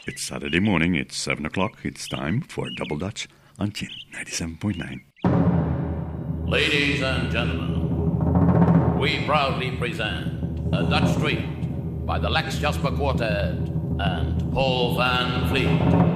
It's Saturday morning, it's 7 o'clock, it's time for Double Dutch on Chin 97.9. Ladies and gentlemen, we proudly present A Dutch Street by the Lex Jasper Quartet and Paul Van Vliet.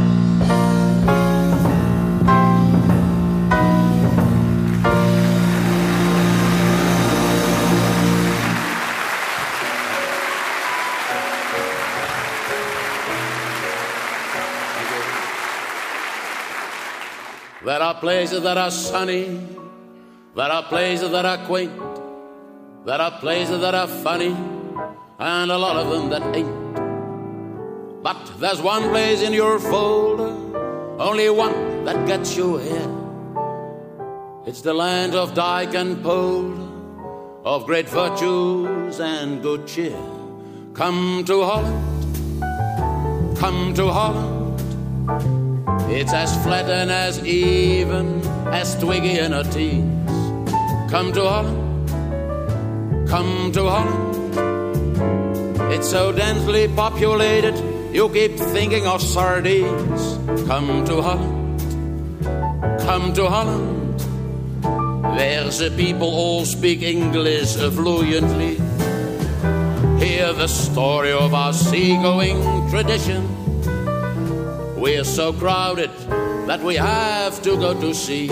There are places that are sunny, there are places that are quaint, there are places that are funny, and a lot of them that ain't. But there's one place in your folder, only one that gets you here. It's the land of Dyke and Polder, of great virtues and good cheer. Come to Holland, come to Holland. It's as flat and as even as Twiggy and her teens. Come to Holland, come to Holland. It's so densely populated, you keep thinking of sardines. Come to Holland, come to Holland. Where the people all speak English fluently. Hear the story of our seagoing tradition. We're so crowded that we have to go to sea.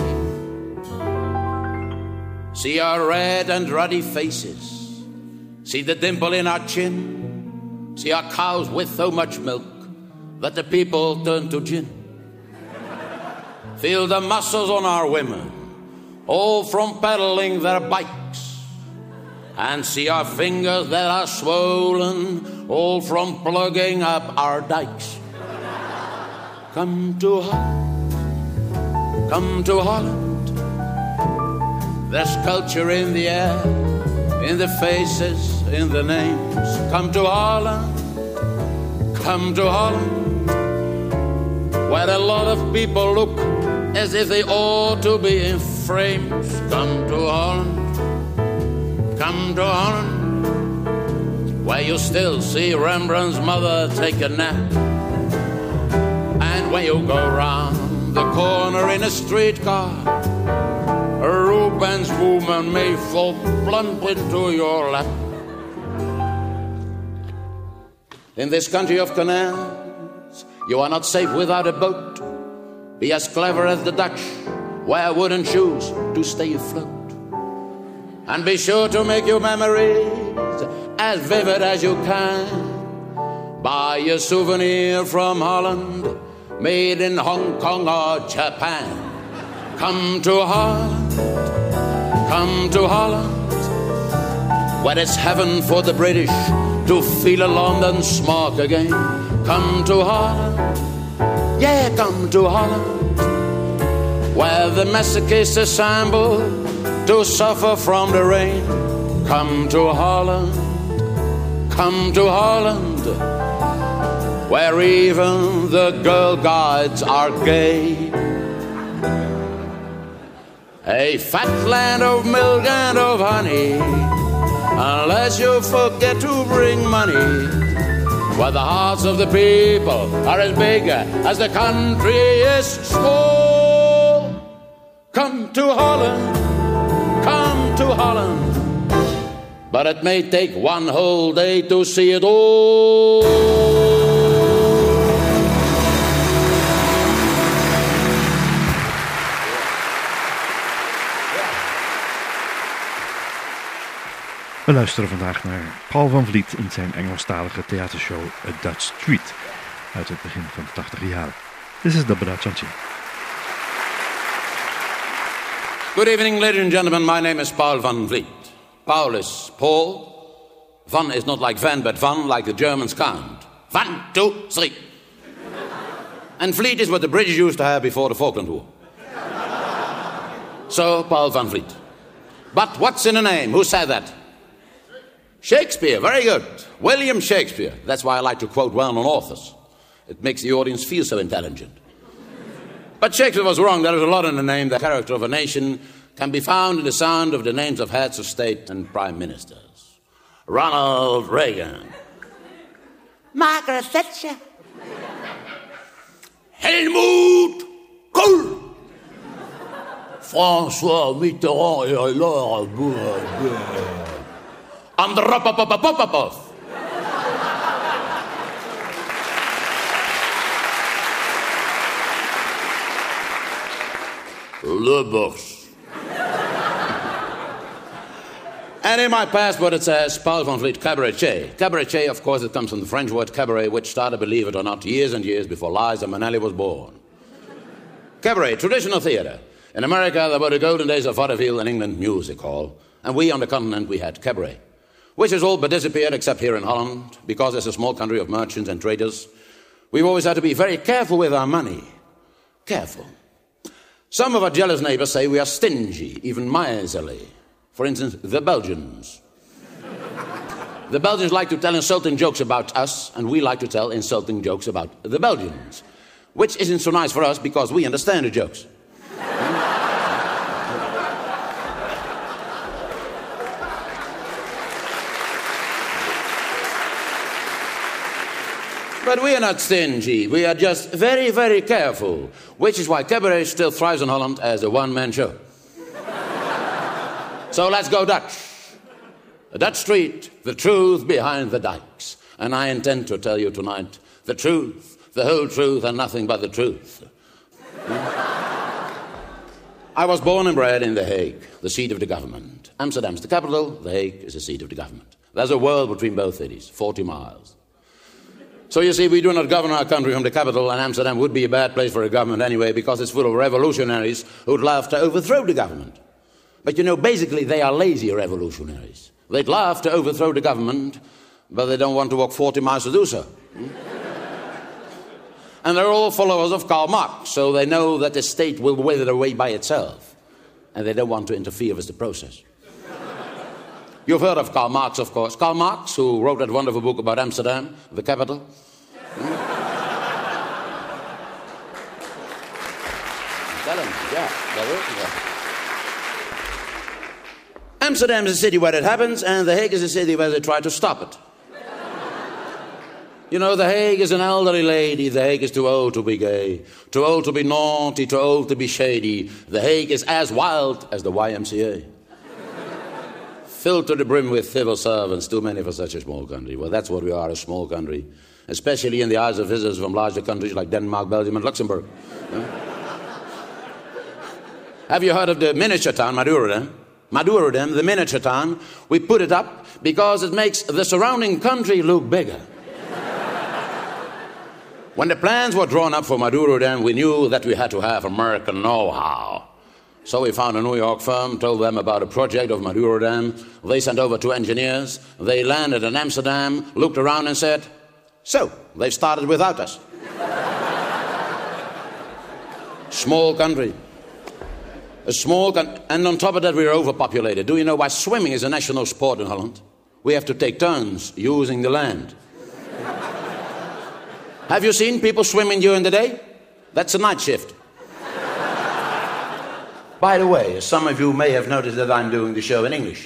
See our red and ruddy faces. See the dimple in our chin. See our cows with so much milk that the people turn to gin. Feel the muscles on our women, all from pedaling their bikes. And see our fingers that are swollen, all from plugging up our dikes. Come to Holland, come to Holland. There's culture in the air, in the faces, in the names. Come to Holland, come to Holland. Where a lot of people look as if they ought to be in frames. Come to Holland, come to Holland. Where you still see Rembrandt's mother take a nap. When you go round the corner in a streetcar, a Rubens woman may fall plump into your lap. In this country of canals, you are not safe without a boat. Be as clever as the Dutch, wear wooden shoes to stay afloat. And be sure to make your memories as vivid as you can. Buy a souvenir from Holland, made in Hong Kong or Japan. Come to Holland, come to Holland, where it's heaven for the British to feel a London smog again. Come to Holland, yeah, come to Holland, where the masochists assemble to suffer from the rain. Come to Holland, come to Holland, where even the girl guides are gay. A fat land of milk and of honey, unless you forget to bring money. Where the hearts of the people are as big as the country is small. Come to Holland, come to Holland, but it may take one whole day to see it all. We luisteren vandaag naar Paul van Vliet in zijn Engelstalige theatershow A Dutch Street uit het begin van de 80 jaren. This is Double Dutch on Chin. Good evening, ladies and gentlemen. My name is Paul van Vliet. Paul is Paul. Van is not like Van, but Van like the Germans count. 1, 2, 3. And Vliet is what the British used to have before the Falkland War. So, Paul van Vliet. But what's in a name? Who said that? Shakespeare, very good. William Shakespeare. That's why I like to quote well-known authors. It makes the audience feel so intelligent. But Shakespeare was wrong. There is a lot in the name. The character of a nation can be found in the sound of the names of heads of state and prime ministers. Ronald Reagan. Margaret Thatcher. Helmut Kohl. François Mitterrand et alors... Andropopopopopov. Le Bourse. And in my passport it says Paul van Vliet Cabaretier. Cabaretier, of course, it comes from the French word cabaret, which started, believe it or not, years and years before Liza Minnelli was born. Cabaret, traditional theatre. In America, there were the golden days of vaudeville, in England, music hall. And we on the continent, we had cabaret, which has all but disappeared except here in Holland, because it's a small country of merchants and traders. We've always had to be very careful with our money. Careful. Some of our jealous neighbors say we are stingy, even miserly. For instance, the Belgians. The Belgians like to tell insulting jokes about us, and we like to tell insulting jokes about the Belgians, which isn't so nice for us because we understand the jokes. But we are not stingy. We are just very, very careful, which is why cabaret still thrives in Holland as a one-man show. So let's go Dutch. The Dutch street, the truth behind the dikes. And I intend to tell you tonight the truth, the whole truth, and nothing but the truth. I was born and bred in The Hague, the seat of the government. Amsterdam's the capital, The Hague is the seat of the government. There's a world between both cities, 40 miles. So you see, we do not govern our country from the capital, and Amsterdam would be a bad place for a government anyway, because it's full of revolutionaries who'd love to overthrow the government. But you know, basically, they are lazy revolutionaries. They'd love to overthrow the government, but they don't want to walk 40 miles to do so. And they're all followers of Karl Marx, so they know that the state will wither away by itself. And they don't want to interfere with the process. You've heard of Karl Marx, of course. Karl Marx, who wrote that wonderful book about Amsterdam, the capital. Tell him, yeah. Amsterdam is a city where it happens, and The Hague is a city where they try to stop it. You know, The Hague is an elderly lady. The Hague is too old to be gay, too old to be naughty, too old to be shady. The Hague is as wild as the YMCA. Filled to the brim with civil servants, too many for such a small country. Well, that's what we are, a small country, especially in the eyes of visitors from larger countries like Denmark, Belgium, and Luxembourg. Have you heard of the miniature town, Madurodam? Madurodam, the miniature town, we put it up because it makes the surrounding country look bigger. When the plans were drawn up for Madurodam, we knew that we had to have American know-how. So we found a New York firm, told them about a project of Madurodam. They sent over 2 engineers. They landed in Amsterdam, looked around and said, so, they've started without us. Small country. And on top of that, we're overpopulated. Do you know why swimming is a national sport in Holland? We have to take turns using the land. Have you seen people swimming during the day? That's a night shift. By the way, some of you may have noticed that I'm doing the show in English.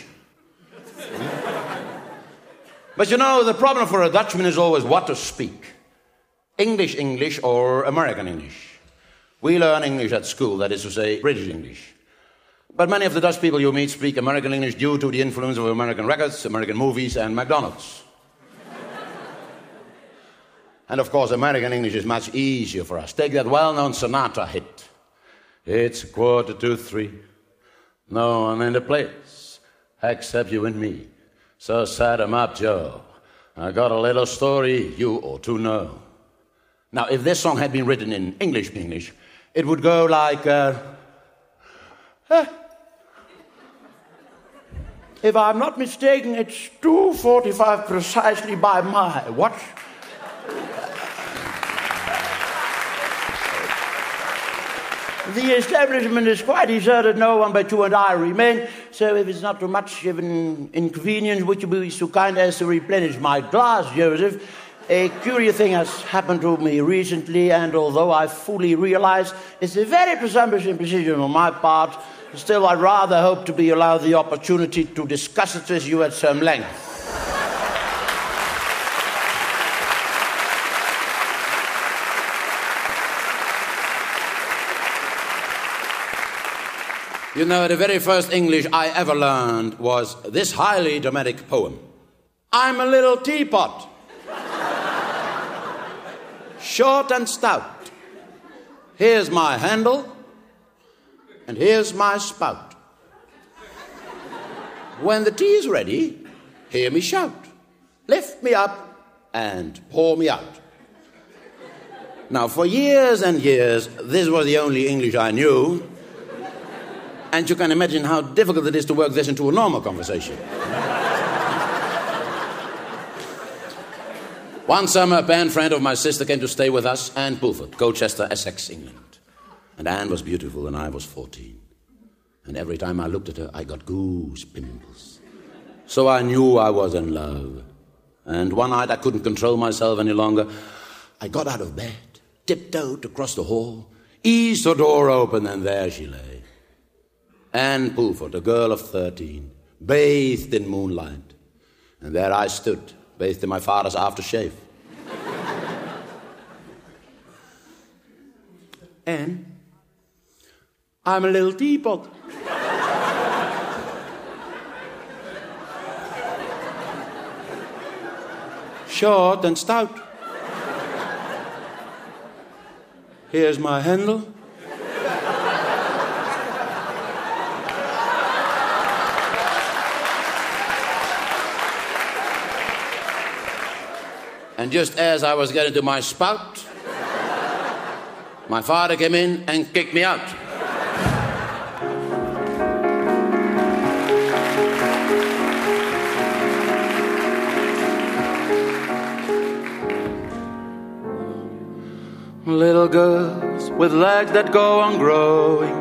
But you know, the problem for a Dutchman is always what to speak. English, or American English. We learn English at school, that is to say, British English. But many of the Dutch people you meet speak American English due to the influence of American records, American movies, and McDonald's. And of course, American English is much easier for us. Take that well-known Sinatra hit. It's 2:45. No one in the place except you and me. So set 'em up, Joe. I got a little story you ought to know. Now, if this song had been written in English, it would go like... If I'm not mistaken, it's 2:45 precisely by my watch. The establishment is quite deserted, no one but you and I remain. So if it's not too much of an inconvenience, would you be so kind as to replenish my glass, Joseph? A curious thing has happened to me recently, and although I fully realize it's a very presumptuous imposition on my part, still I'd rather hope to be allowed the opportunity to discuss it with you at some length. You know, the very first English I ever learned was this highly dramatic poem. I'm a little teapot, short and stout. Here's my handle, and here's my spout. When the tea is ready, hear me shout. Lift me up and pour me out. Now, for years and years, this was the only English I knew. And you can imagine how difficult it is to work this into a normal conversation. One summer, a band friend of my sister came to stay with us, Anne Pulford, Colchester, Essex, England. And Anne was beautiful and I was 14. And every time I looked at her, I got goose pimples. So I knew I was in love. And one night I couldn't control myself any longer. I got out of bed, tiptoed across the hall, eased the door open, and there she lay. Anne Pulford, a girl of 13, bathed in moonlight. And there I stood, bathed in my father's aftershave. Anne, I'm a little teapot. Short and stout. Here's my handle. And just as I was getting to my spout, my father came in and kicked me out. Little girls with legs that go on growing,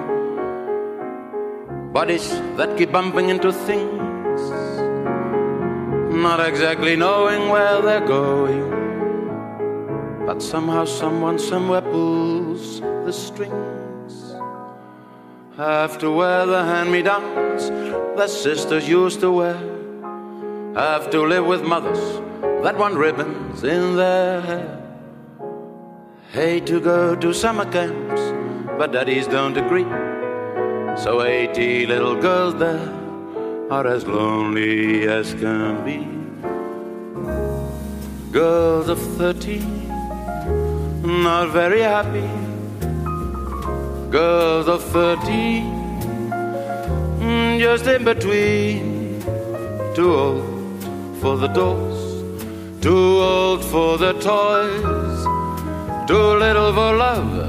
bodies that keep bumping into things, not exactly knowing where they're going, but somehow someone somewhere pulls the strings. Have to wear the hand-me-downs that sisters used to wear, have to live with mothers that want ribbons in their hair. Hate to go to summer camps, but daddies don't agree. So 80 little girls there are as lonely as can be. Girls of 13, not very happy. Girls of 13, just in between. Too old for the dolls, too old for the toys, too little for love,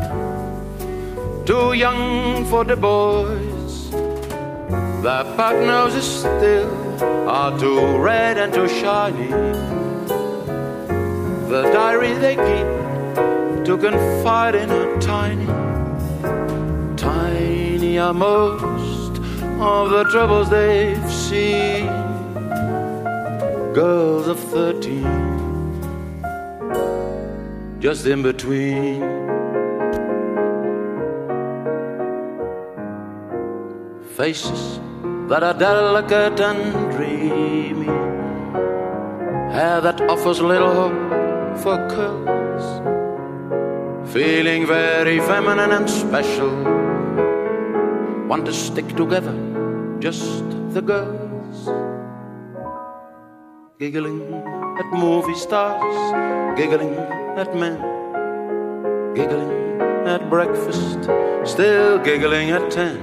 too young for the boys. Their pug noses still are too red and too shiny. The diary they keep to confide in are tiny. Tiny are most of the troubles they've seen. Girls of 13, just in between. Faces that are delicate and dreamy, hair that offers little hope for curls, feeling very feminine and special, want to stick together, just the girls. Giggling at movie stars, giggling at men, giggling at breakfast, still giggling at 10,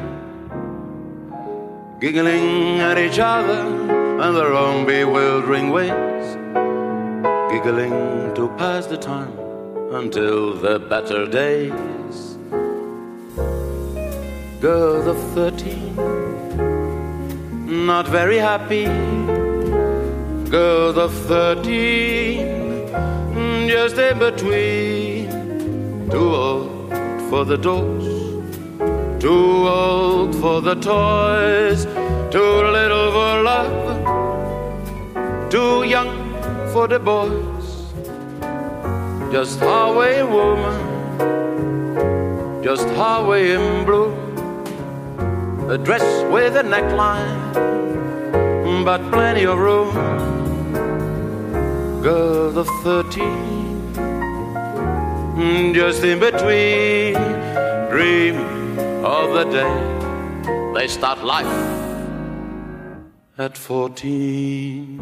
giggling at each other and their own bewildering ways, giggling to pass the time until the better days. Girls of 13, not very happy. Girls of 13, just in between. Too old for the dolls, too old for the toys, too little for love, too young for the boys. Just halfway woman, just halfway in blue, a dress with a neckline, but plenty of room. Girls of 13, just in between, dreaming of the day They start life at 14.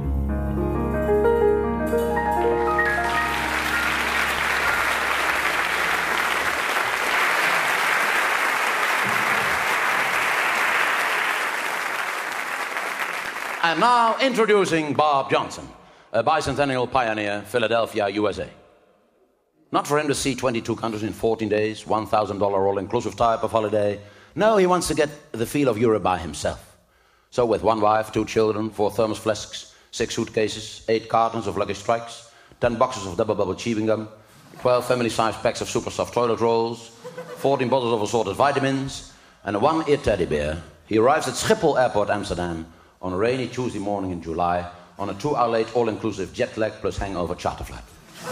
And now introducing Bob Johnson, a bicentennial pioneer, Philadelphia, USA. Not for him to see 22 countries in 14 days, $1,000 all-inclusive type of holiday. No, he wants to get the feel of Europe by himself. So with one wife, 2 children, 4 thermos flasks, 6 suitcases, 8 cartons of Lucky Strikes, 10 boxes of Double Bubble chewing gum, 12 family-sized packs of super soft toilet rolls, 14 bottles of assorted vitamins, and a 1-ear teddy bear, he arrives at Schiphol Airport, Amsterdam, on a rainy Tuesday morning in July, on a 2-hour late all-inclusive jet lag plus hangover charter flight.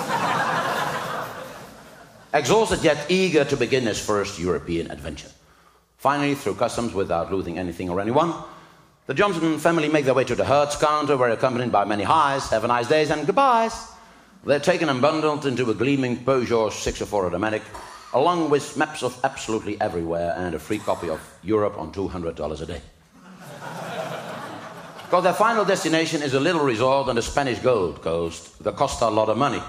Exhausted yet eager to begin his first European adventure. Finally, through customs without losing anything or anyone, the Johnson family make their way to the Hertz counter, where accompanied by many highs, have a nice days and goodbyes. They're taken and bundled into a gleaming Peugeot 604 automatic, along with maps of absolutely everywhere and a free copy of Europe on $200 a day. Because their final destination is a little resort on the Spanish Gold Coast that costs a lot of money,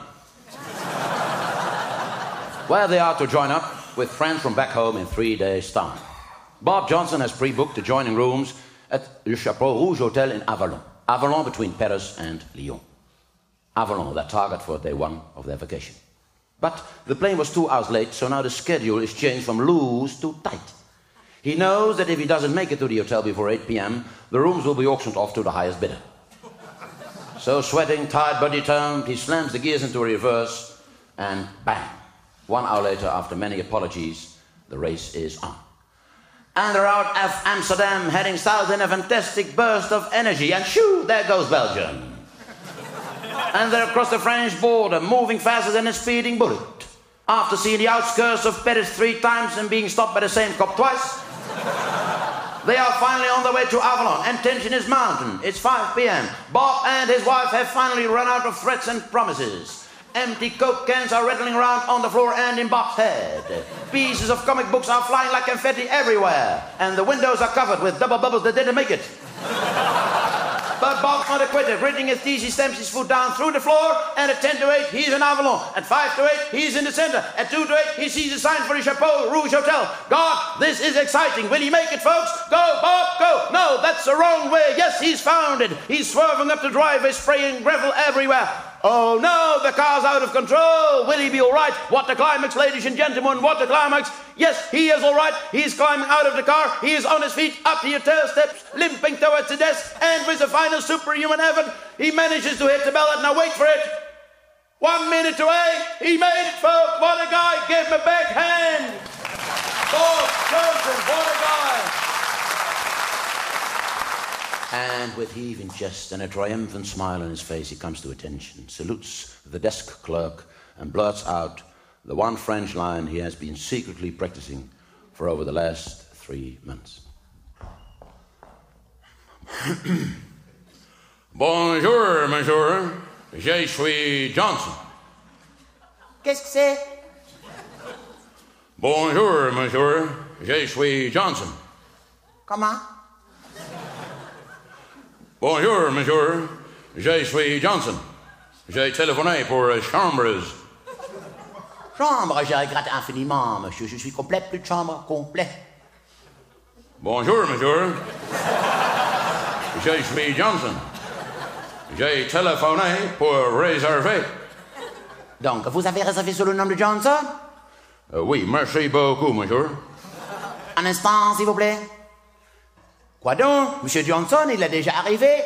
where they are to join up with friends from back home in 3 days' time. Bob Johnson has pre-booked adjoining rooms at the Chapeau Rouge Hotel in Avalon. Avalon between Paris and Lyon. Avalon, their target for day 1 of their vacation. But the plane was 2 hours late, so now the schedule is changed from loose to tight. He knows that if he doesn't make it to the hotel before 8 p.m., the rooms will be auctioned off to the highest bidder. So sweating, tired, body-toned, he slams the gears into reverse, and bang! 1 hour later, after many apologies, the race is on. And they're out of Amsterdam, heading south in a fantastic burst of energy, and shoo, there goes Belgium. And they're across the French border, moving faster than a speeding bullet. After seeing the outskirts of Paris 3 times and being stopped by the same cop twice, they are finally on their way to Avalon, and tension is mounting. It's 5 p.m. Bob and his wife have finally run out of threats and promises. Empty Coke cans are rattling around on the floor and in Bob's head. Pieces of comic books are flying like confetti everywhere, and the windows are covered with double bubbles that didn't make it. But Bob's not a quitter. Gritting his teeth, he stamps his foot down through the floor, and at 10 to 8, he's in Avalon. At 5 to 8, he's in the center. At 2 to 8, he sees a sign for the Chapeau Rouge Hotel. God, this is exciting. Will he make it, folks? Go, Bob, go. No, that's the wrong way. Yes, he's found it. He's swerving up the driveway, spraying gravel everywhere. Oh no, the car's out of control. Will he be all right? What the climax, ladies and gentlemen, what the climax. Yes, he is all right. He's climbing out of the car. He is on his feet, up the hotel steps, limping towards the desk, and with a final superhuman effort, he manages to hit the bell. Now wait for it. 1 minute to 8. He made it, folks. What a guy. Give him a big hand. Bob Johnson, what a guy. And with heaving chest and a triumphant smile on his face, he comes to attention, salutes the desk clerk, and blurts out the one French line he has been secretly practicing for over the last 3 months. Bonjour, monsieur. Je suis Johnson. Qu'est-ce que c'est? Bonjour, monsieur. Je suis Johnson. Comment? Bonjour, monsieur. Je suis Johnson. J'ai téléphoné pour chambres. Chambre, je regrette infiniment, monsieur. Je suis complet, plus de chambre, complet. Bonjour, monsieur. Je suis Johnson. J'ai téléphoné pour réserver. Donc, vous avez réservé sur le nom de Johnson? Oui, merci beaucoup, monsieur. Un instant, s'il vous plaît. Quoi donc? Monsieur Johnson, il est déjà arrivé.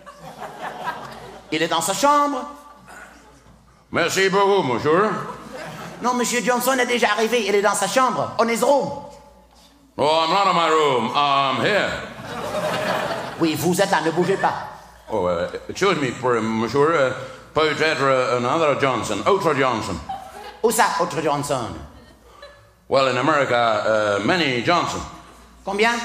Il est dans sa chambre. Merci beaucoup, monsieur. Non, monsieur Johnson est déjà arrivé. Il est dans sa chambre. On his room. Oh, I'm not in my room. I'm here. Oui, vous êtes là. Ne bougez pas. Oh, excuse me, monsieur. Peut-être another Johnson. Autre Johnson. Où ça, autre Johnson? Well, in America, many Johnson. Combien?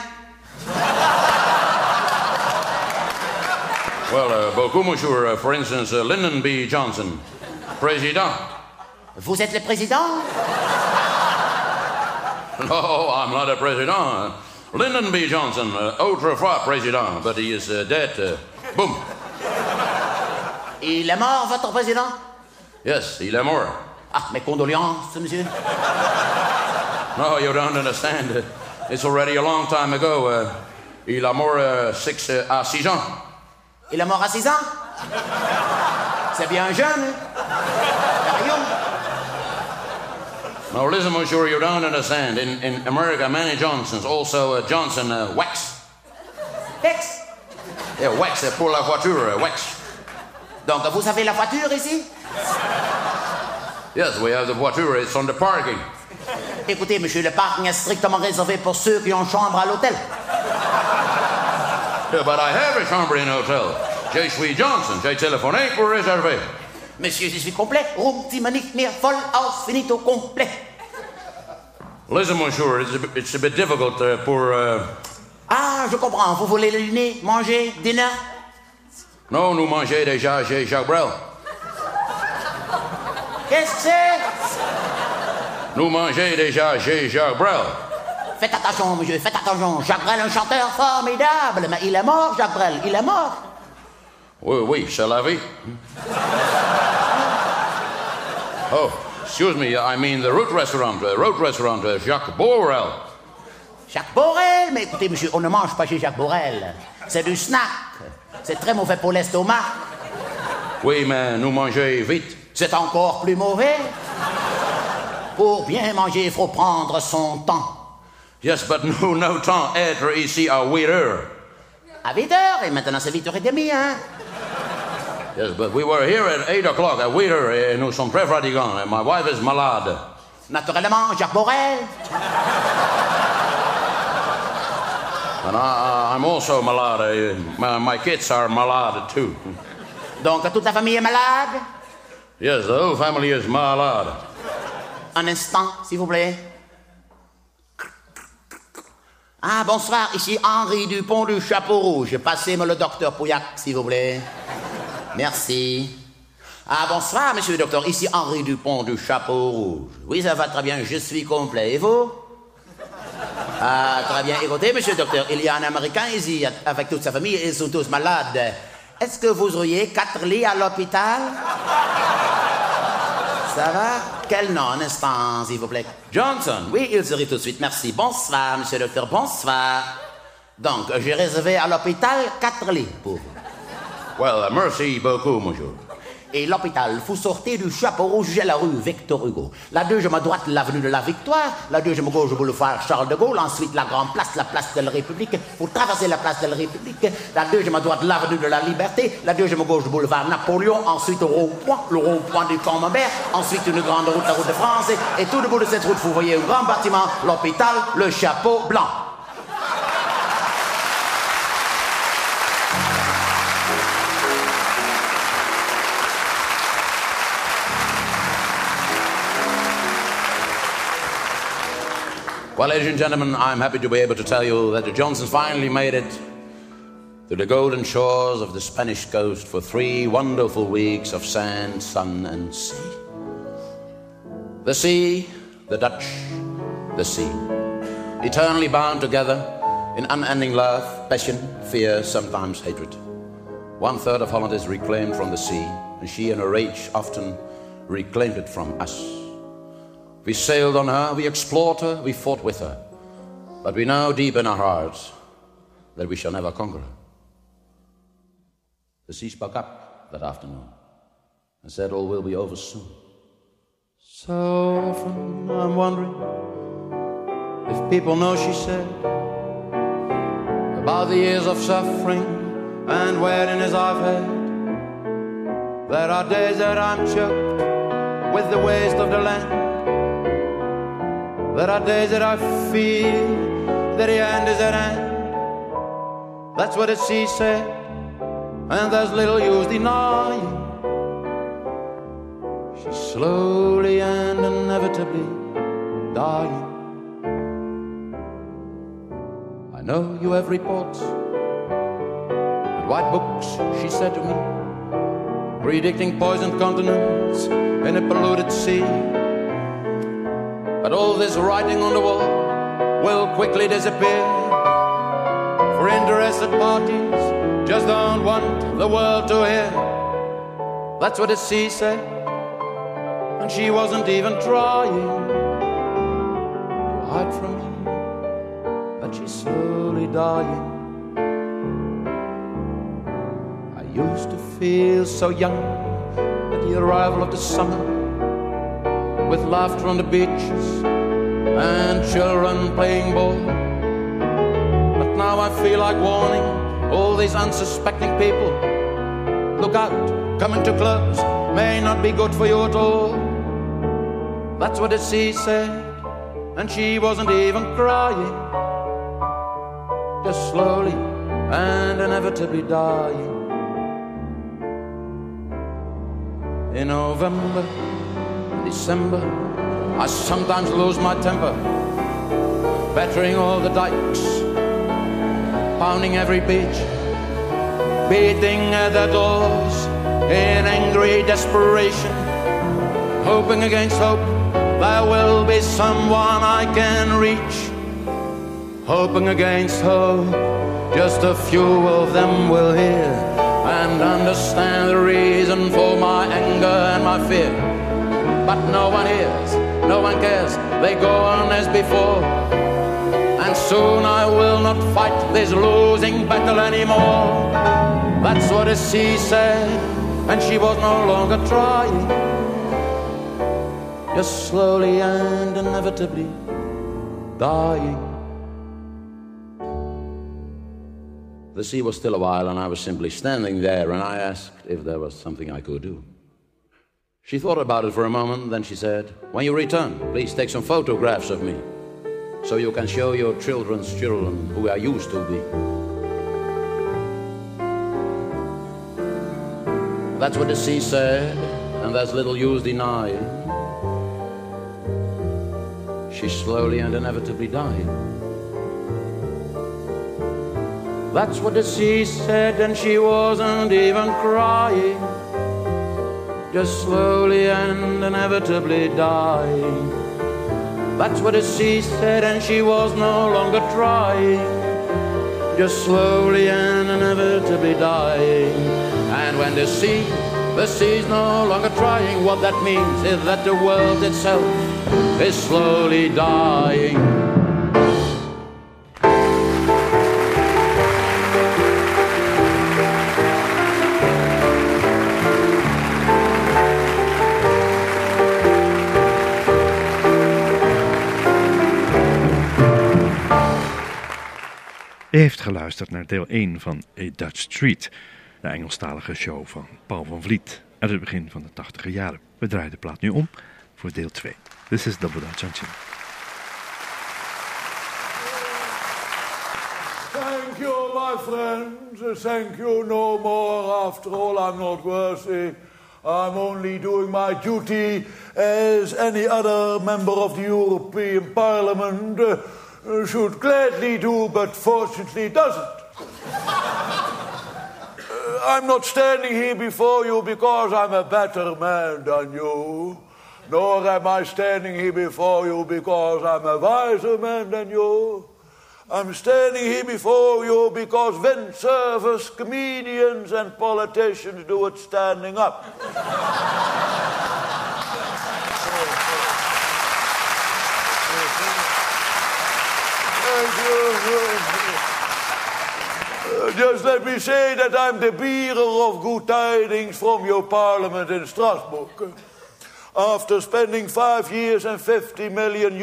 Well, beaucoup, monsieur. For instance, Lyndon B. Johnson, président. Vous êtes le président? No, I'm not a president. Lyndon B. Johnson, autrefois président, but he is dead. Boom. Il est mort, votre président? Yes, il est mort. Ah, mes condoléances, monsieur. No, you don't understand. It's already a long time ago. Il est mort à 6 ans. Il est mort à 6 ans? C'est bien jeune, hein? No, listen, monsieur, you don't understand. In America, many Johnsons, also Johnson wax. Wax? Yeah, wax, pour la voiture, wax. Donc, vous avez la voiture ici? Yes, we have the voiture, it's on the parking. Écoutez, monsieur, le parking est strictement réservé pour ceux qui ont chambre à l'hôtel. Yeah, but I have a chambre in hotel. Je suis Johnson, j'ai téléphoné pour réserver. Monsieur, je suis complet. Room, Timonic, near, full house, finito, complet. Listen, monsieur, it's a bit difficult pour... Ah, je comprends. Vous voulez le dîner, manger, dinner? Non, nous mangeons déjà chez Jacques Brel. Qu'est-ce que c'est? Nous mangeons déjà chez Jacques Brel. Faites attention, monsieur, faites attention. Jacques Brel, un chanteur formidable. Mais il est mort, Jacques Brel, il est mort. Oui, c'est la vie. Oh, excuse me, I mean the road restaurant, Jacques Borel. Jacques Borel? Mais écoutez, monsieur, on ne mange pas chez Jacques Borel. C'est du snack. C'est très mauvais pour l'estomac. Oui, mais nous mangeons vite. C'est encore plus mauvais. Pour bien manger, il faut prendre son temps. Yes, but nous n'avons temps d'être ici à 8 heures. À 8 heures, et maintenant c'est 8h30, hein? Yes, but we were here at 8 o'clock, at 8 heures, et nous sommes très fatigants, and my wife is malade. Naturellement, Jacques Borel. And I'm also malade. My kids are malade, too. Donc, toute la famille est malade? Yes, the whole family is malade. Un instant, s'il vous plaît. Ah, bonsoir, ici Henri Dupont du Chapeau Rouge. Passez-moi le docteur Pouillac, s'il vous plaît. Merci. Ah, bonsoir, monsieur le docteur, ici Henri Dupont du Chapeau Rouge. Oui, ça va très bien, je suis complet. Et vous? Ah, très bien. Écoutez, monsieur le docteur, il y a un Américain ici, avec toute sa famille, ils sont tous malades. Est-ce que vous auriez 4 lits à l'hôpital? Ça va? Quel nom, un instant, s'il vous plaît. Johnson, oui, il serait tout de suite. Merci. Bonsoir, monsieur le docteur, bonsoir. Donc, j'ai réservé à l'hôpital 4 lits pour vous. Well, merci beaucoup, monsieur. Et l'hôpital, vous sortez du Chapeau Rouge à la rue Victor Hugo. La deuxième à droite, l'avenue de la Victoire. La deuxième à gauche, le boulevard Charles de Gaulle. Ensuite, la grande place, la place de la République. Vous traversez la place de la République. La deuxième à droite, l'avenue de la Liberté. La deuxième à gauche, le boulevard Napoléon. Ensuite, le rond-point du Camembert. Ensuite, une grande route, la route de France. Et tout le bout de cette route, vous voyez un grand bâtiment, l'hôpital, le Chapeau Blanc. Well, ladies and gentlemen, I'm happy to be able to tell you that the Johnsons finally made it to the golden shores of the Spanish coast for 3 wonderful weeks of sand, sun, and sea. The sea, the Dutch, the sea, eternally bound together in unending love, passion, fear, sometimes hatred. 1/3 of Holland is reclaimed from the sea, and she in her rage often reclaimed it from us. We sailed on her, we explored her, we fought with her. But we know deep in our hearts that we shall never conquer her. The sea spoke up that afternoon and said all will be over soon. So often I'm wondering if people know, she said, about the years of suffering and weariness I've had. There are days that I'm choked with the waste of the land. There are days that I feel that the end is at hand. That's what the sea said, and there's little use denying. She's slowly and inevitably dying. I know you have reports and white books, she said to me, predicting poisoned continents in a polluted sea. But all this writing on the wall will quickly disappear for interested parties just don't want the world to hear. That's what the sea said, and she wasn't even trying to hide from me that she's slowly dying. I used to feel so young at the arrival of the summer, with laughter on the beaches and children playing ball. But now I feel like warning all these unsuspecting people. Look out, coming to clubs may not be good for you at all. That's what the sea said, and she wasn't even crying, just slowly and inevitably dying. In November, December, I sometimes lose my temper, battering all the dikes, pounding every beach, beating at their doors in angry desperation, hoping against hope there will be someone I can reach. Hoping against hope just a few of them will hear and understand the reason for my anger and my fear. But no one hears, no one cares, they go on as before. And soon I will not fight this losing battle anymore. That's what the sea said, and she was no longer trying, just slowly and inevitably dying. The sea was still a while, and I was simply standing there, and I asked if there was something I could do. She thought about it for a moment, then she said, "When you return, please take some photographs of me, so you can show your children's children who I used to be." That's what the sea said, and there's little use denying. She slowly and inevitably died. That's what the sea said, and she wasn't even crying, just slowly and inevitably dying. That's what the sea said, and she was no longer trying, just slowly and inevitably dying. And when the sea's no longer trying, what that means is that the world itself is slowly dying. U heeft geluisterd naar deel 1 van A Dutch Street, de Engelstalige show van Paul van Vliet uit het begin van de 80er jaren. We draaien de plaat nu om voor deel 2. This is Double Dutch on Chili. Thank you, my friends. Thank you no more. After all, I'm not worthy. I'm only doing my duty as any other member of the European Parliament should gladly do, but fortunately doesn't. I'm not standing here before you because I'm a better man than you, nor am I standing here before you because I'm a wiser man than you. I'm standing here before you because windsurfers, comedians and politicians do it standing up. Just let me say that I'm the bearer of good tidings from your parliament in Strasbourg. After spending 5 years and $50 million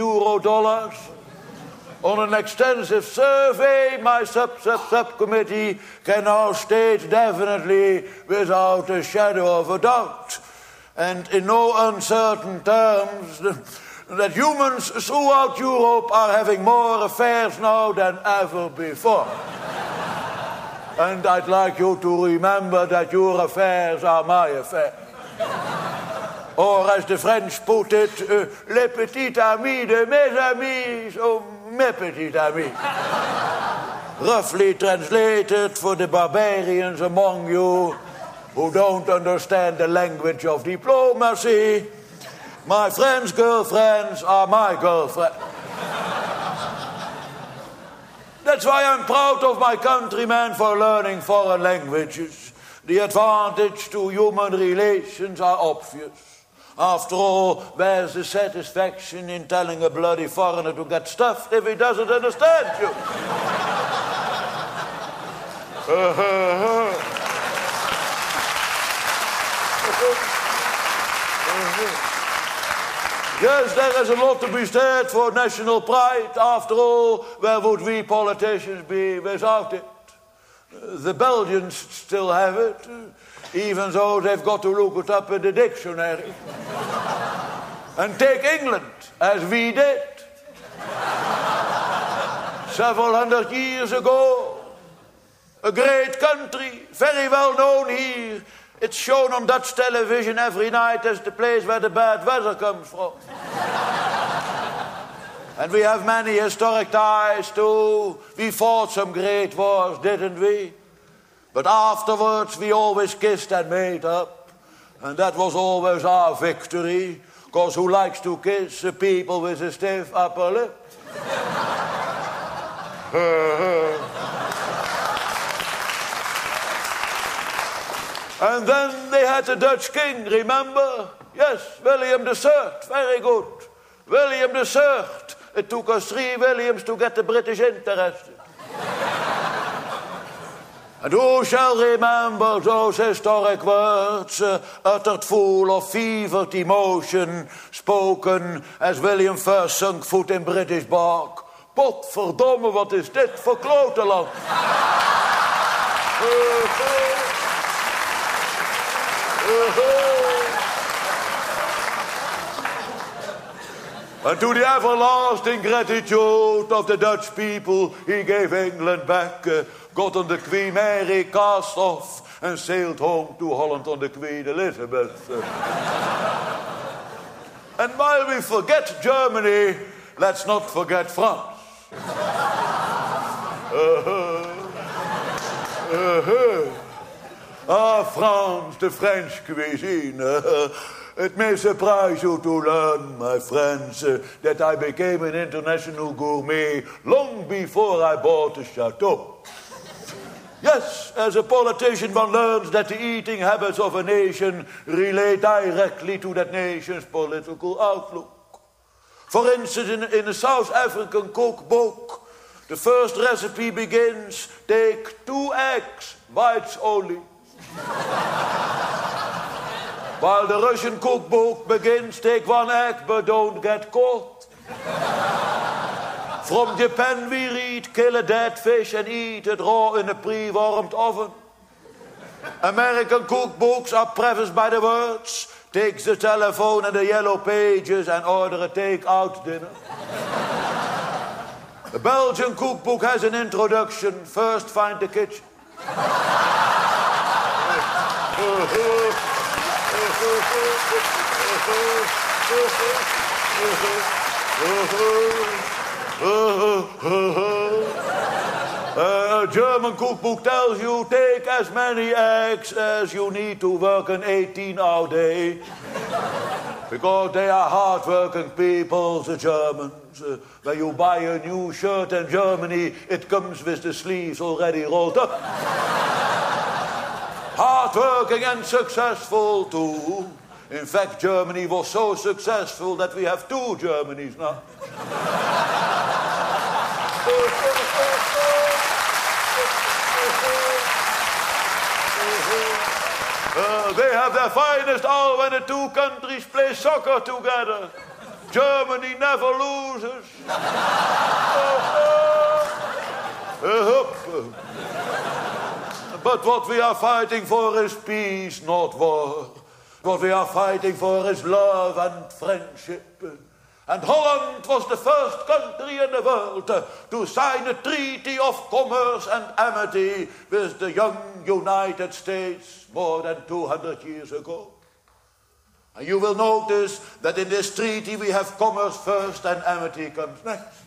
on an extensive survey, my subcommittee can now state definitely, without a shadow of a doubt, and in no uncertain terms, that humans throughout Europe are having more affairs now than ever before. And I'd like you to remember that your affairs are my affairs. Or as the French put it, les petits amis de mes amis sont mes petits amis. Roughly translated for the barbarians among you who don't understand the language of diplomacy, my friends' girlfriends are my girlfriends. That's why I'm proud of my countrymen for learning foreign languages. The advantage to human relations are obvious. After all, where's the satisfaction in telling a bloody foreigner to get stuffed if he doesn't understand you? Yes, there is a lot to be said for national pride. After all, where would we politicians be without it? The Belgians still have it, even though they've got to look it up in the dictionary. And take England, as we did. Several hundred years ago, a great country, very well known here. It's shown on Dutch television every night as the place where the bad weather comes from. And we have many historic ties too. We fought some great wars, didn't we? But afterwards we always kissed and made up. And that was always our victory. Because who likes to kiss a people with a stiff upper lip? And then they had the Dutch king, remember? Yes, William III, very good. William III. It took us 3 Williams to get the British interested. And who shall remember those historic words, uttered full of fevered emotion, spoken as William first sunk foot in British bark? Potverdomme, wat is dit voor klotenland? And to the everlasting gratitude of the Dutch people, he gave England back, got on the Queen Mary, cast off, and sailed home to Holland on the Queen Elizabeth. And while we forget Germany, let's not forget France. France, the French cuisine. It may surprise you to learn, my friends, that I became an international gourmet long before I bought a chateau. Yes, as a politician, one learns that the eating habits of a nation relate directly to that nation's political outlook. For instance, in a South African cookbook, the first recipe begins, take 2 eggs, whites only. While the Russian cookbook begins, take 1 egg, but don't get caught. From Japan we read, kill a dead fish and eat it raw in a pre-warmed oven. American cookbooks are prefaced by the words, take the telephone and the yellow pages and order a take-out dinner. The Belgian cookbook has an introduction, first find the kitchen. A German cookbook tells you take as many eggs as you need to work an 18-hour day. Because they are hard-working people, the Germans. When you buy a new shirt in Germany, it comes with the sleeves already rolled up. Hard-working and successful too. In fact, Germany was so successful that we have 2 Germanys now. They have their finest hour when the 2 countries play soccer together. Germany never loses. But what we are fighting for is peace, not war. What we are fighting for is love and friendship. And Holland was the first country in the world to sign a treaty of commerce and amity with the young United States more than 200 years ago. And you will notice that in this treaty we have commerce first and amity comes next.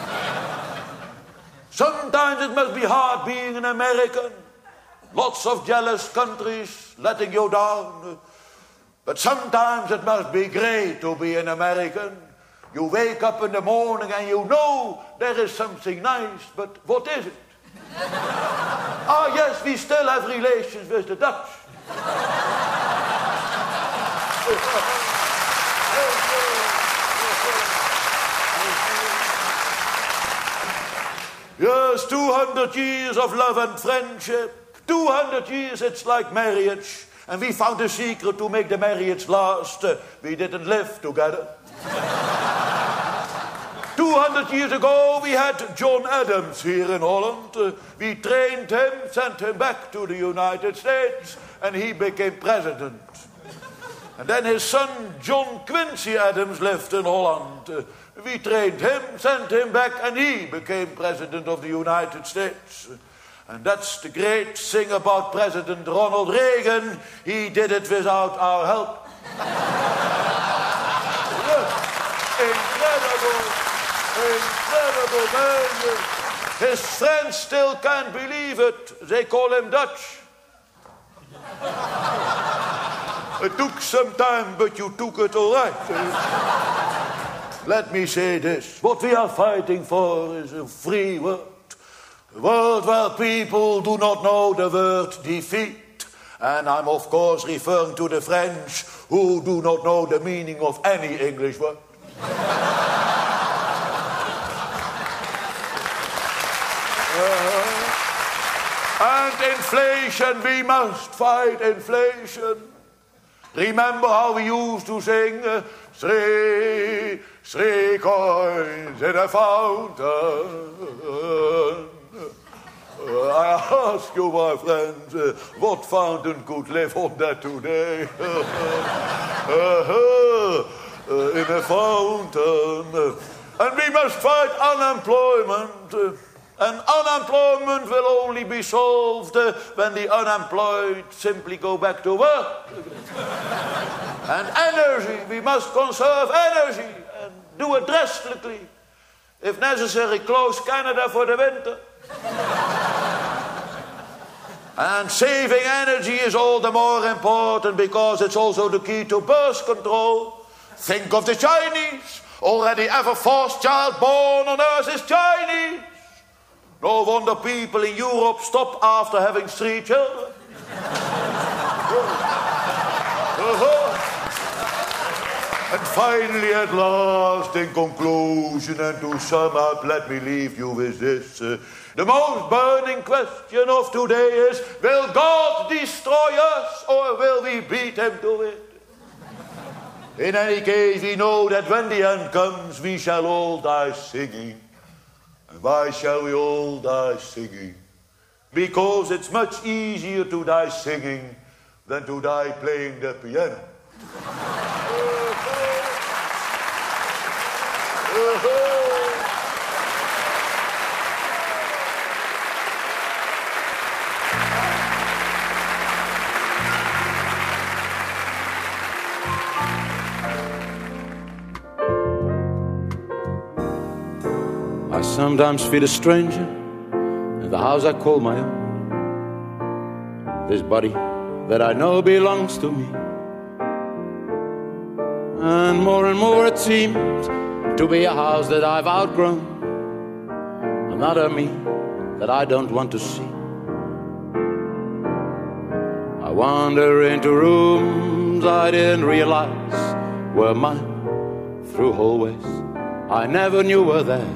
Sometimes it must be hard being an American. Lots of jealous countries letting you down. But sometimes it must be great to be an American. You wake up in the morning and you know there is something nice, but what is it? Ah, yes, we still have relations with the Dutch. Yes, 200 years of love and friendship. 200 years, it's like marriage. And we found a secret to make the marriage last. We didn't live together. 200 years ago, we had John Adams here in Holland. We trained him, sent him back to the United States, and he became president. And then his son, John Quincy Adams, lived in Holland. We trained him, sent him back, and he became president of the United States. And that's the great thing about President Ronald Reagan. He did it without our help. Incredible man. His friends still can't believe it. They call him Dutch. It took some time, but you took it all right. Let me say this. What we are fighting for is a free world. A world where people do not know the word defeat. And I'm of course referring to the French who do not know the meaning of any English word. And inflation, we must fight inflation. Remember how we used to sing, 3 coins in a fountain. I ask you, my friends, what fountain could live on that today? In a fountain. And we must fight unemployment. And unemployment will only be solved when the unemployed simply go back to work. And energy, we must conserve energy and do it drastically. If necessary, close Canada for the winter. And saving energy is all the more important because it's also the key to birth control. Think of the Chinese. Already every fourth child born on earth is Chinese. No wonder people in Europe stop after having 3 children. And finally, at last, in conclusion and to sum up, let me leave you with this. The most burning question of today is, will God destroy us or will we beat him to it? In any case, we know that when the end comes, we shall all die singing. And why shall we all die singing? Because it's much easier to die singing than to die playing the piano. I sometimes feel a stranger in the house I call my own. This body that I know belongs to me. And more it seems to be a house that I've outgrown. Another me that I don't want to see. I wander into rooms I didn't realize were mine. Through hallways I never knew were there.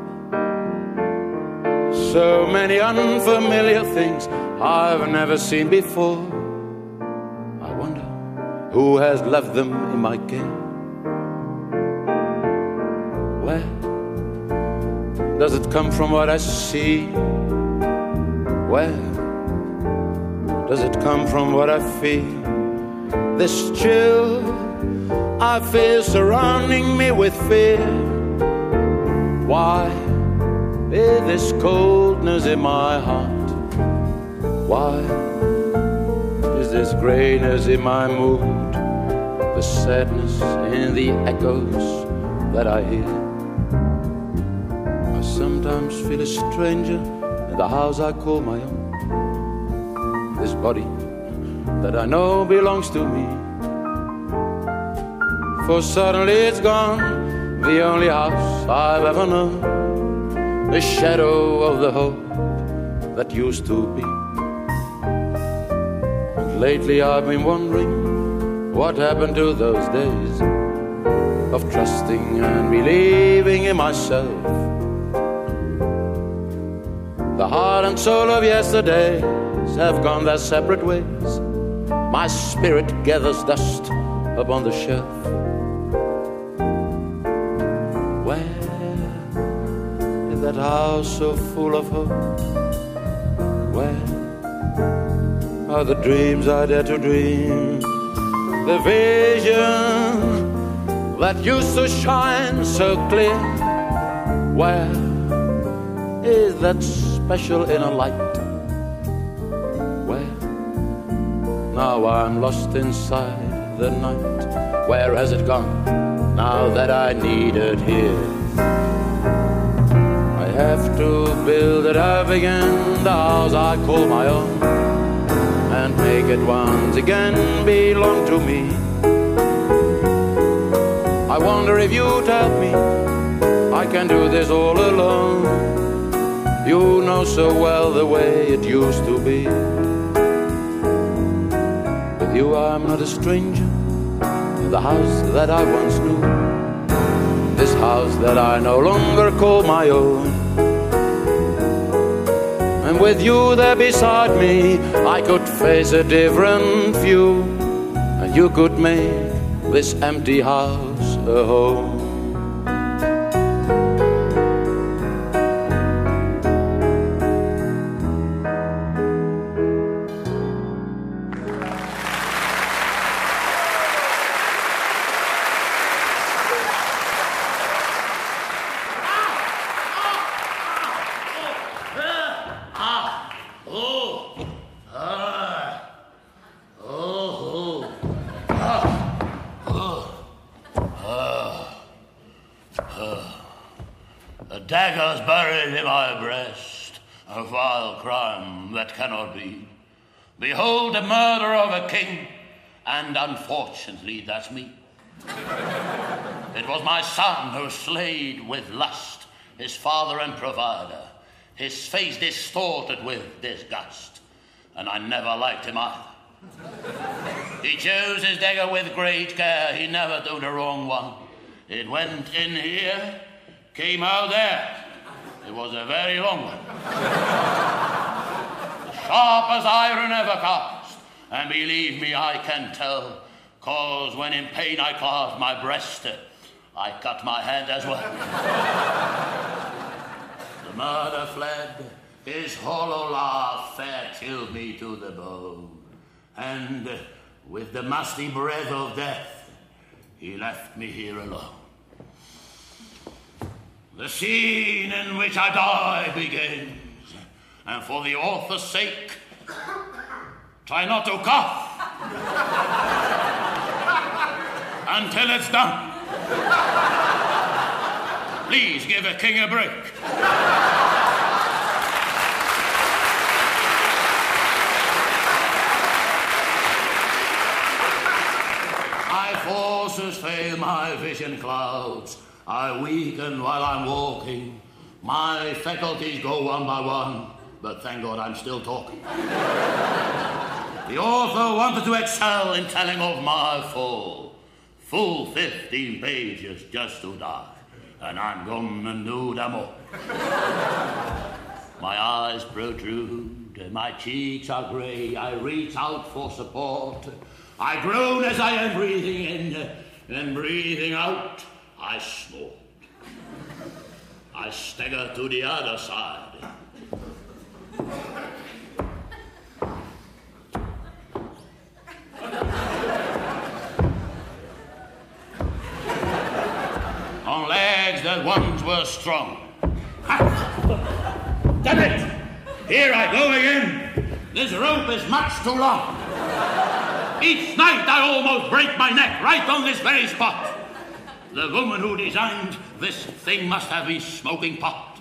So many unfamiliar things I've never seen before. I wonder who has left them in my care. Where does it come from what I see? Where does it come from what I feel? This chill I feel surrounding me with fear. Why this coldness in my heart? Why is this grayness in my mood? The sadness in the echoes that I hear. I sometimes feel a stranger in the house I call my own. This body that I know belongs to me. For suddenly it's gone. the only house I've ever known, the shadow of the hope that used to be. And lately I've been wondering what happened to those days of trusting and believing in myself. The heart and soul of yesterdays have gone their separate ways. My spirit gathers dust upon the shelf. Where is that house so full of hope? Where are the dreams I dare to dream? The vision that used to shine so clear. Where is that special inner light? Where? Now I'm lost inside the night. Where has it gone now that I need it here? I have to build it up again, the house I call my own, and make it once again belong to me. I wonder if you'd help me. I can do this all alone. You know so well the way it used to be. With you I'm not a stranger to the house that I once knew, this house that I no longer call my own. And with you there beside me, I could face a different view, and you could make this empty house a home. Daggers buried in my breast, a vile crime that cannot be. Behold the murder of a king, and unfortunately that's me. It was my son who slayed with lust his father and provider, his face distorted with disgust, and I never liked him either. He chose his dagger with great care, he never did the wrong one. It went in here, came out there. It was a very long one. Sharp as iron ever cast. And believe me, I can tell, 'cause when in pain I clasped my breast, I cut my hand as well. The murder fled, his hollow laugh fair chilled me to the bone. And with the musty breath of death, he left me here alone. The scene in which I die begins, and for the author's sake, try not to cough until it's done. Please give a king a break. My forces fail, my vision clouds. I weaken while I'm walking. My faculties go one by one, but thank God I'm still talking. The author wanted to excel in telling of my fall. Full 15 pages just to die, and I'm gonna do them all. My eyes protrude, my cheeks are grey. I reach out for support. I groan as I am breathing in, and breathing out, I snort. I stagger to the other side. On legs that once were strong. Damn it! Here I go again. This rope is much too long. Each night I almost break my neck right on this very spot. The woman who designed this thing must have been smoking pot.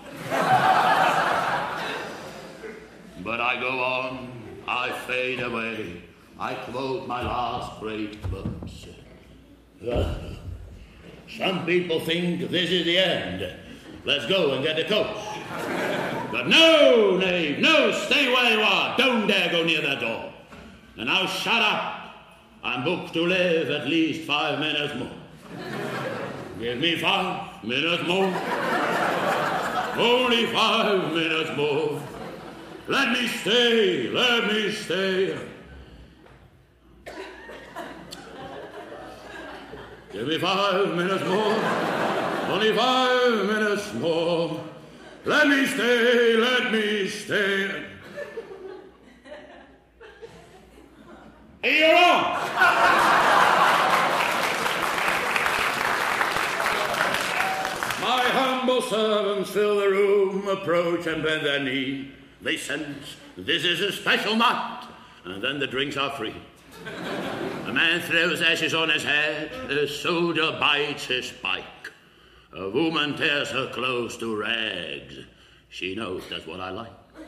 But I go on, I fade away, I quote my last great verse. Some people think this is the end. Let's go and get the coach. But no, knave, no, stay where you are. Don't dare go near that door. And now shut up. I'm booked to live at least 5 minutes more. Give me 5 minutes more. Only 5 minutes more. Let me stay, let me stay. Give me 5 minutes more. Only 5 minutes more. Let me stay, let me stay. Hey, you're on! My humble servants fill the room, approach and bend their knee. They sense this is a special night, and then the drinks are free. A man throws ashes on his head, a soldier bites his spike. A woman tears her clothes to rags. She knows that's what I like.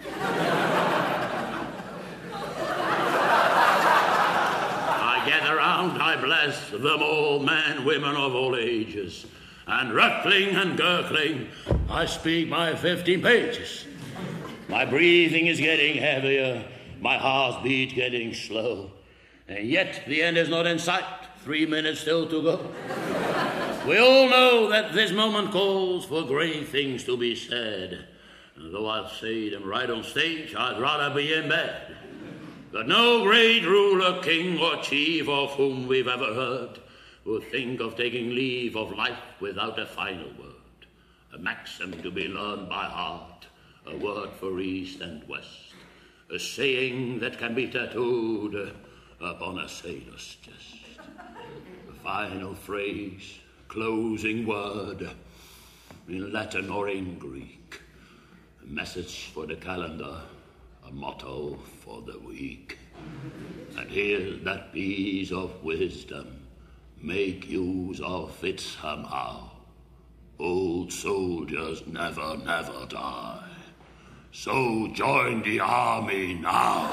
I gather round, I bless them all, men, women of all ages. And rattling and gurgling, I speak my 15 pages. My breathing is getting heavier, my heartbeat getting slow. And yet the end is not in sight, 3 minutes still to go. We all know that this moment calls for great things to be said. And though I'll say them right on stage, I'd rather be in bed. But no great ruler, king or chief of whom we've ever heard would think of taking leave of life without a final word. A maxim to be learned by heart, a word for east and west. A saying that can be tattooed upon a sailor's chest. A final phrase, closing word, in Latin or in Greek. A message for the calendar, a motto for the week. And here's that piece of wisdom, make use of it somehow. Old soldiers never, never die. So join the army now.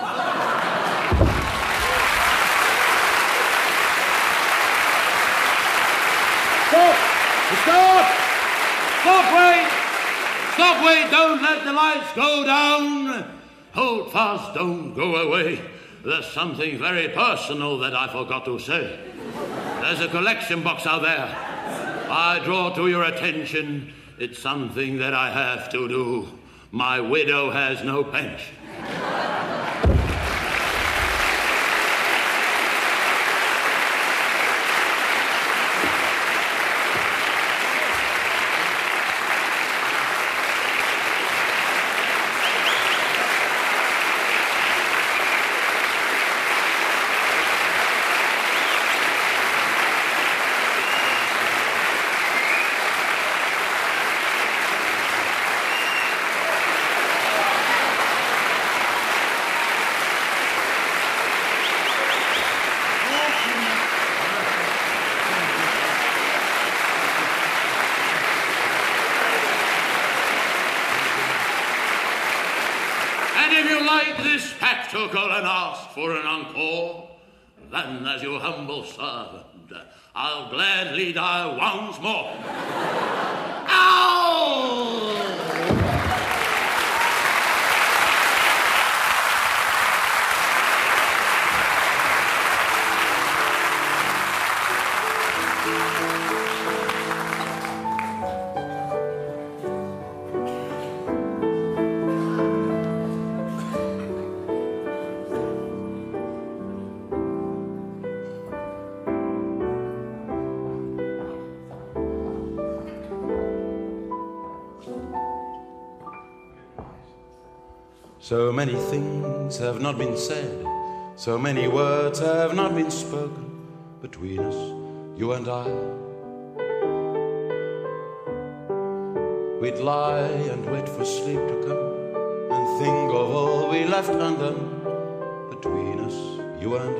Stop! Stop! Stop, wait! Stop, wait! Don't let the lights go down! Hold fast, don't go away. There's something very personal that I forgot to say. There's a collection box out there. I draw to your attention. It's something that I have to do. My widow has no pension. And ask for an encore, then as your humble servant, I'll gladly die once more. Ow! So many things have not been said, so many words have not been spoken between us, you and I. We'd lie and wait for sleep to come and think of all we left undone between us, you and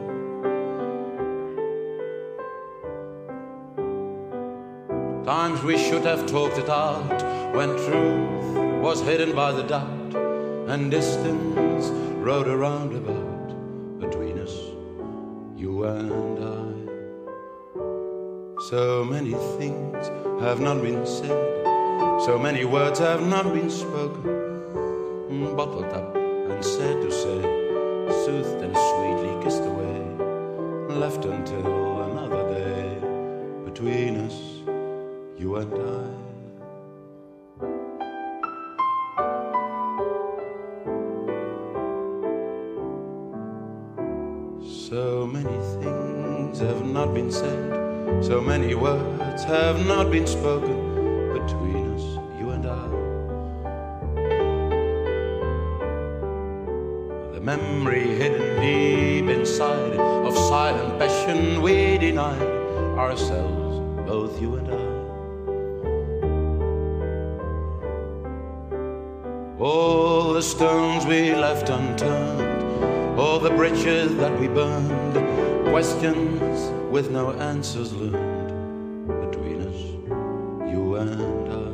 I. Times we should have talked it out when truth was hidden by the doubt and distance rode a roundabout between us, you and I. So many things have not been said, so many words have not been spoken, bottled up and sad to say, soothed and sweetly kissed away, left until another day, between us, you and I. So many things have not been said, so many words have not been spoken, between us, you and I. The memory hidden deep inside of silent passion we denied ourselves, both you and I. All the stones we left unturned, all the bridges that we burned, questions with no answers learned, between us, you and I.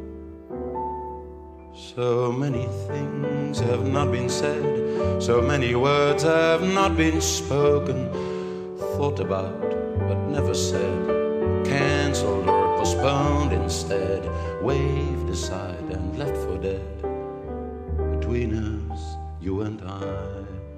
So many things have not been said, so many words have not been spoken, thought about but never said, cancelled or postponed instead, waved aside and left for dead, between us, you and I.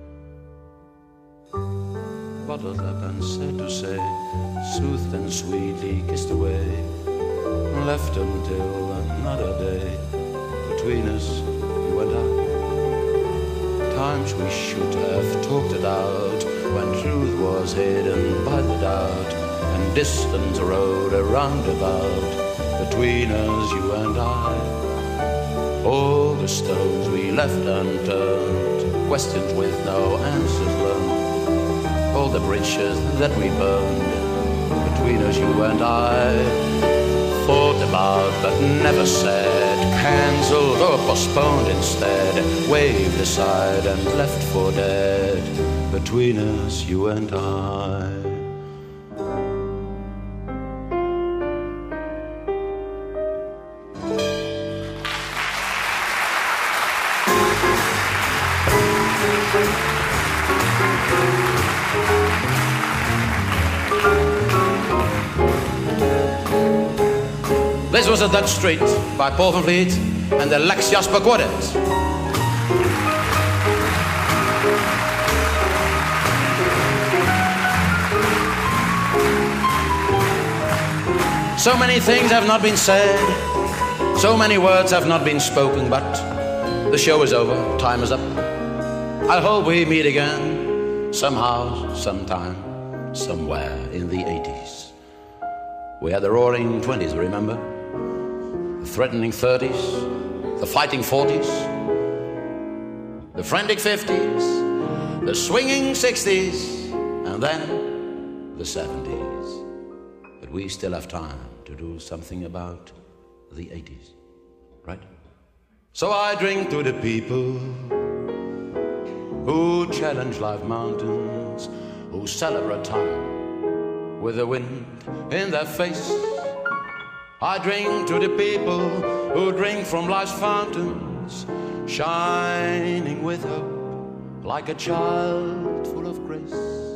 Bottled up and sad to say, soothed and sweetly kissed away, left until another day, between us, you and I. Times we should have talked it out, when truth was hidden by the doubt, and distance rode a roundabout, between us, you and I. All the stones we left unturned, questions with no answers learned, all the bridges that we burned, between us, you and I. Thought about but never said, cancelled or postponed instead, waved aside and left for dead, between us, you and I. This was a Dutch Street by Paul van Vliet and the Lex Jasper Quartet. So many things have not been said, so many words have not been spoken, but the show is over, time is up. I hope we meet again, somehow, sometime, somewhere in the 80s. We had the roaring 20s, remember? The threatening 30s, the fighting 40s, the frantic 50s, the swinging 60s, and then the 70s. But we still have time to do something about the 80s, right? So I drink to the people who challenge life mountains, who celebrate time with the wind in their face. I drink to the people who drink from life's fountains, shining with hope like a child full of grace.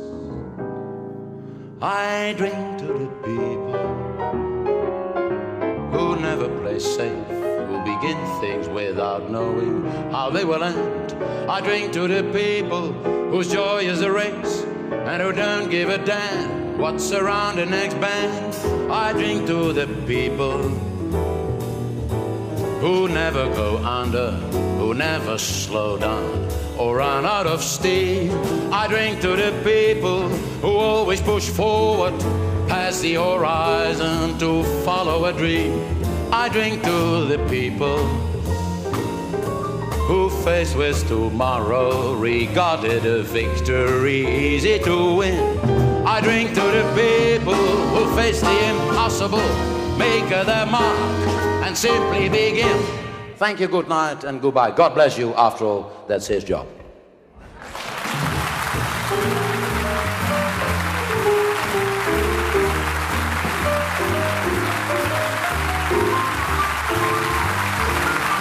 I drink to the people who never play safe, who begin things without knowing how they will end. I drink to the people whose joy is a race and who don't give a damn what's around the next bend. I drink to the people who never go under, who never slow down or run out of steam. I drink to the people who always push forward past the horizon to follow a dream. I drink to the people who faced with tomorrow regarded a victory easy to win. I drink to the people who face the impossible, make their mark and simply begin. Thank you, good night and goodbye. God bless you. After all, that's his job.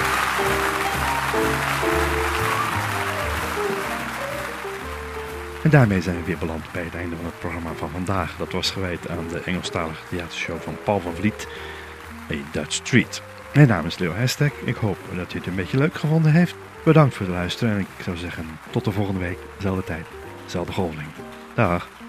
En daarmee zijn we weer beland bij het einde van het programma van vandaag. Dat was gewijd aan de Engelstalige theatershow van Paul van Vliet, A Dutch Treat. Mijn naam is Leo Hestek. Ik hoop dat u het een beetje leuk gevonden heeft. Bedankt voor het luisteren en ik zou zeggen tot de volgende week, dezelfde tijd, dezelfde golving. Dag.